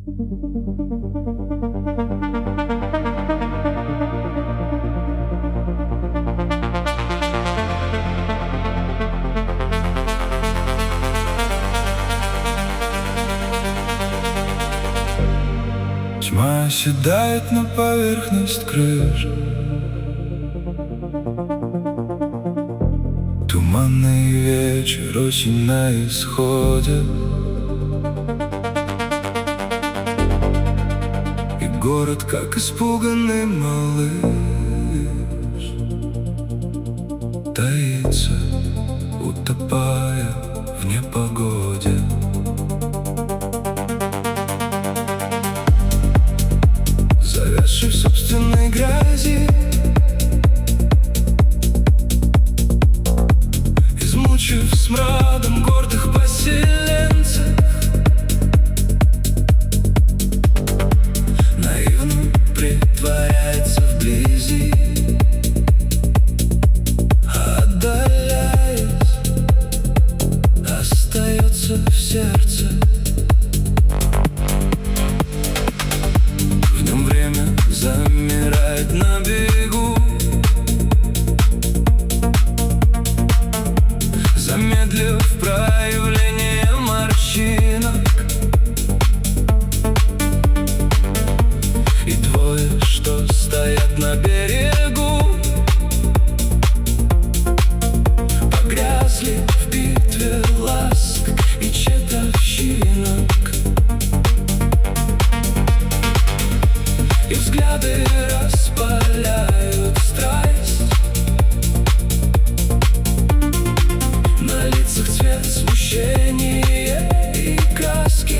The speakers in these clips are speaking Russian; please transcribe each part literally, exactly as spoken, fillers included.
Тьма оседает на поверхность крыш. Туманный вечер, осень на исходе, и город, как испуганный малыш, таится, утопая в непогоде. Завязший в собственной грязи, измучив смрадом гордых поселенцев, наивно притворяется вблизи, а отдаляясь, остается в сердце. В нем время замирает на берегу, замедлив проявление морщинок. И двое, что стоят на берегу, погрязли в битве ласк и чертовщинок. И взгляды распаляют страсть, на лицах цвет смущения и краски.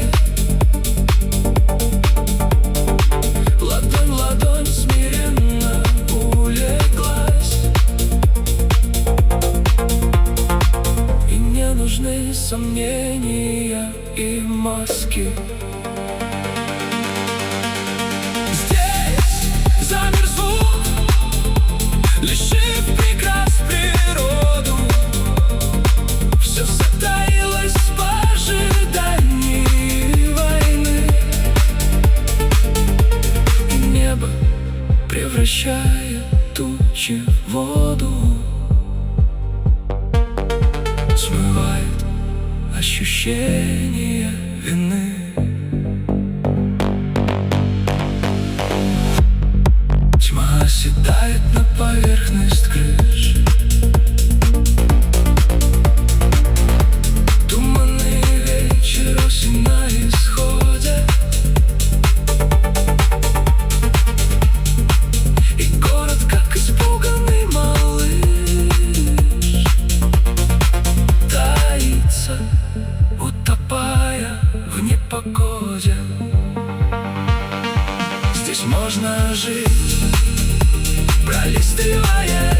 Ладонь в ладонь смиренно улеглась, и не нужны сомнения и маски. Замер звук, лишив прекрас природу. Все затаилось в ожидании войны, и небо превращает тучи в воду, смывает ощущение вины. Тьма оседает на поверхность крыш. Туманный вечер, осень на исходе, и город, как испуганный малыш, таится, утопая в непогоде. Здесь можно жить, пролистывая